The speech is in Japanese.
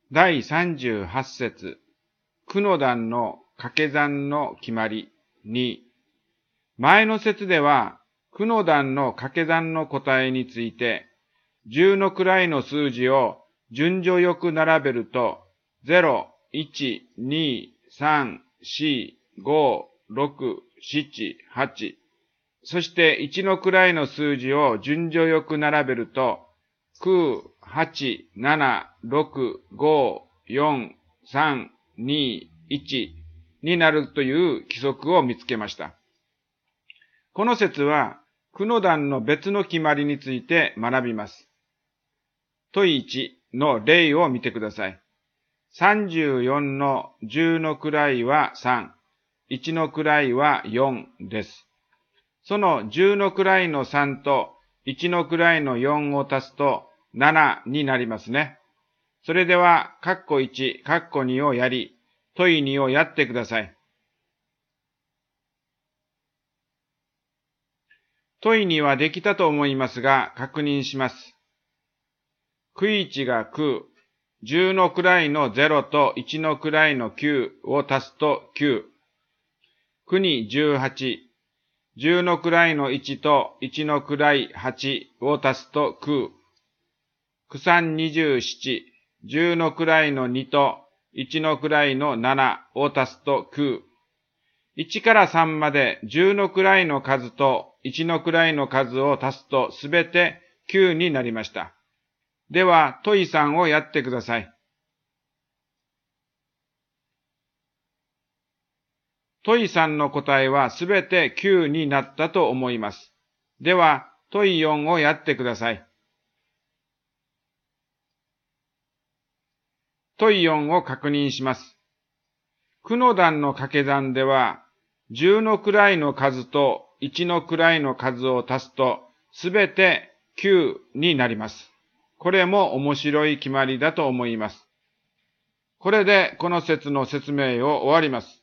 第38節、九の段の掛け算の決まり2。前の節では、九の段の掛け算の答えについて、10の位の数字を順序よく並べると、0、1、2、3、4、5、6、7、8、そして1の位の数字を順序よく並べると、9、8、7、6、5、4、3、2、1になるという規則を見つけました。この節は、九の段の別の決まりについて学びます。問1の例を見てください。34の10の位は3、1の位は4です。その10の位の3と1の位の4を足すと7になりますね。それでは、括弧1、括弧2をやり、問2をやってください。問2はできたと思いますが、確認します。9、1が9、10の位の0と1の位の9を足すと9。9に18、10の位の1と1の位8を足すと9。9、3、27、10の位の2と1の位の7を足すと9。1から3まで10の位の数と1の位の数を足すとすべて9になりました。では、問3をやってください。問3の答えはすべて9になったと思います。では、問4をやってください。問4を確認します。九の段の掛け算では、10の位の数と1の位の数を足すと、すべて9になります。これも面白い決まりだと思います。これでこの節の説明を終わります。